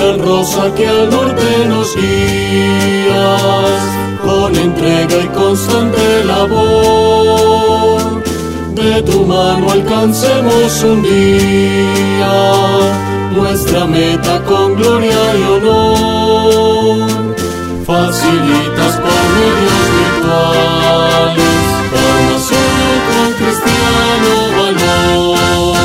gran rosa que al norte nos guías, con entrega y constante labor, de tu mano alcancemos un día nuestra meta con gloria y honor. Facilitas por medios virtuales formación con cristiano valor.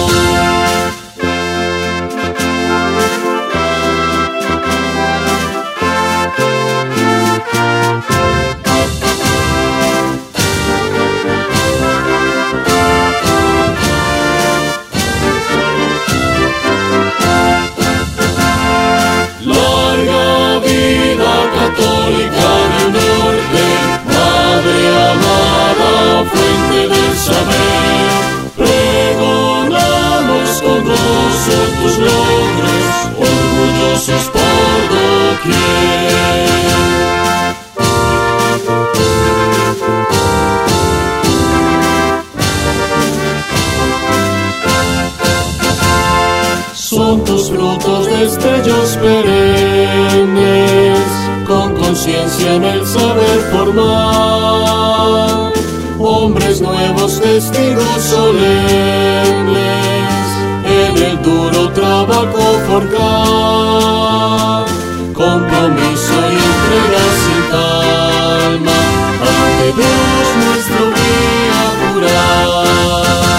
Católica del norte, Madre amada, fuente del saber, pregonamos con gozo tus logros, orgullosos por doquier. Son tus frutos destellos perennes, con conciencia en el saber formar, hombres nuevos, testigos solemnes, en el duro trabajo forjar, compromiso y entrega sin calma, ante Dios nuestro guía jurar.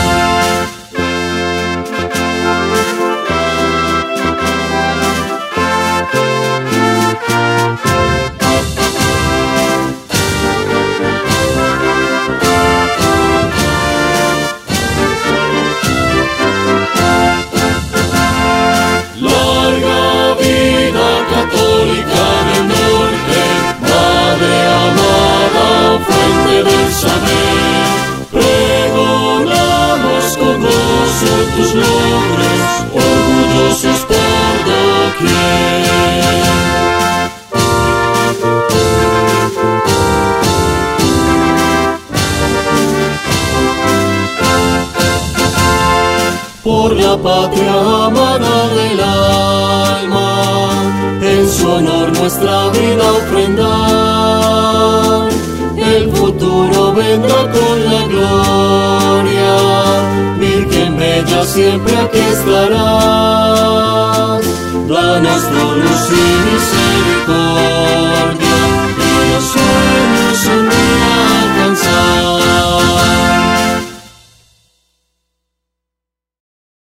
Católica del norte, Madre amada, fuente del saber, pregonamos con gozo tus logros, orgullosos por doquier. Por la patria amada del alma, en su honor nuestra vida ofrendar, el futuro vendrá con la gloria, Virgen bella siempre aquí estarás, danos tu luz y misericordia.